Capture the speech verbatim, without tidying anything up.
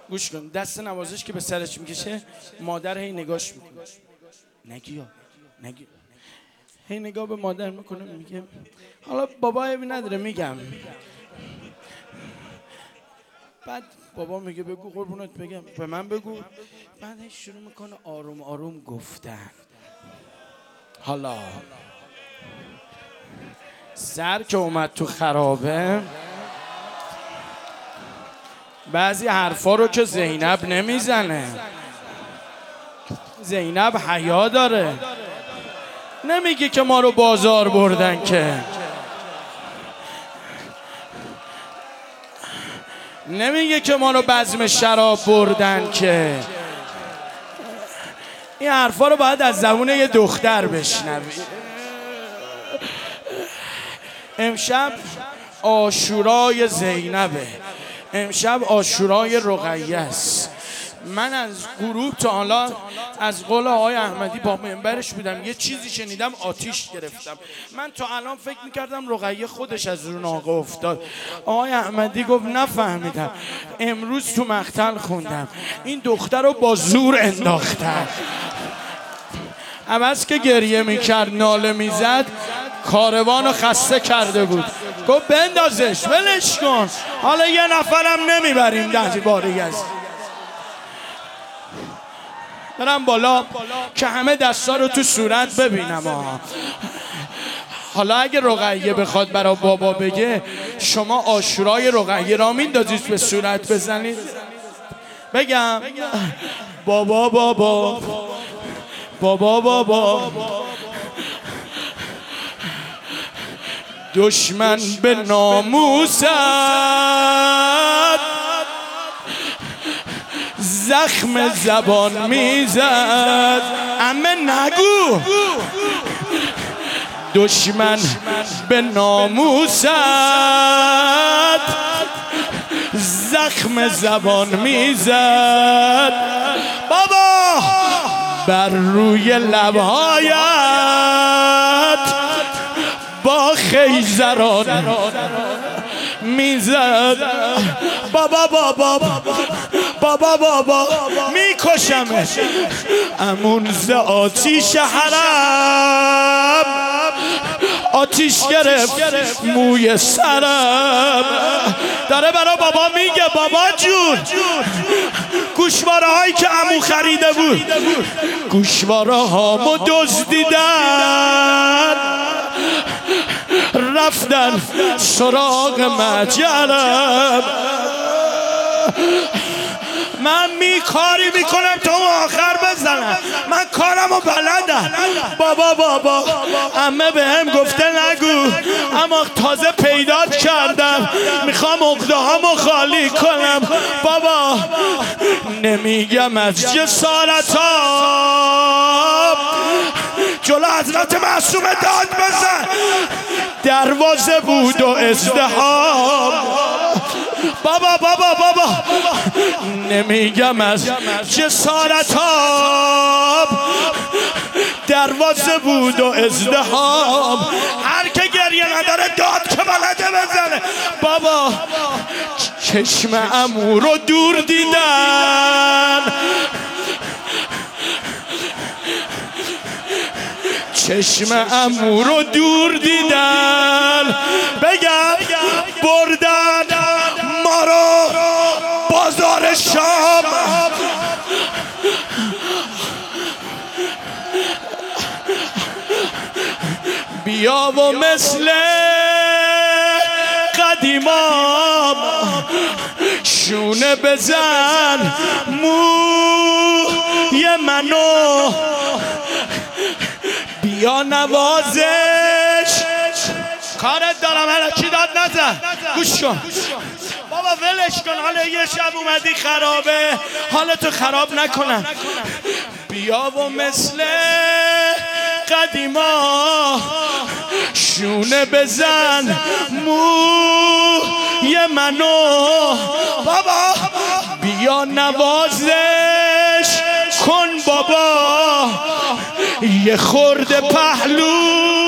گوش کن، دست نوازش که به سرش میکشه مادر هی نگاش میکنه، نگیا نگی هی نگاه به مادر میکنه، میگه حالا بابا عیبی نداره میگم. بعد بابا میگه بگو قربونت بگم، به من بگو. بعد هی شروع میکنه آروم آروم گفتن. حالا سر که اومد تو خرابه، بعضی حرفا رو که زینب نمیزنه، زینب حیا داره، نمیگه که ما رو بازار بردن، که نمیگه که ما رو بزم شراب بردن، که این حرفا رو باید از زبون یه دختر بشنوی. امشب عاشورای زینبه، امشب عاشورای رقیه است. من از غروب تا حالا از قول آقای احمدی با منبرش بودم، یه چیزی شنیدم آتیش گرفتم. من تا الان فکر میکردم رقیه خودش از رو ناقه افتاد. آقای احمدی گفت نفهمیدم، امروز تو مقتل خوندم این دختر رو با زور انداختن. عوض که گریه میکرد ناله میزد، کاروانو خسته کرده بود. گفت بندازش ولش کن، حالا یه نفرم نمیبریم ده باری از. برم بالا که همه دستا رو تو صورت ببینم. آه. حالا اگه رقیه بخواد برا بابا بگه شما عاشورای رقیه را میندازید به صورت بزنید، بگم بابا بابا بابا بابا دشمن به ناموست زخم زبان میزد. امه نگو دشمن به ناموست زخم زبان میزد. بابا بر روی لبهایت با خیزران میزد. بابا بابا بابا بابا میکشمش امون ز آتیش حرم، آتیش گرفت موی سرم. داره برا بابا میگه بابا جون گوشواره هایی که عمو خریده بود گوشواره هامو دزدیدن، رفتن سراغ مجرم. من می کاری میکنم تا آخر بزنم، من کارمو بلدم. بابا بابا عمه به هم گفته نگو، اما تازه پیدات کردم، میخوام عقده هامو خالی کنم. بابا نمیگم از جسارتام جلو حضرت معصوم داد بزن، دروازه بود و ازدحام. بابا بابا بابا نمیگم از جسارتام، دروازه بود و ازدحام. هر که گریه نداره داد که بلده بزنه. بابا چشم عمو رو دور دیدن، چشم عمو رو دور دیدن. بگم بردن ما رو بازار شام، بیا و مثل قدیمام شونه بزن موی منو، بیا نوازش. کارت دارم هرکی داد نزن، گوش کن بابا ولش کن، حالا یه شب اومدی خرابه، حالتو خراب نکنم. بیا و مثل قدیما شونه بزن موی منو. بابا بیا نوازش کن بابا، یه خورده پهلو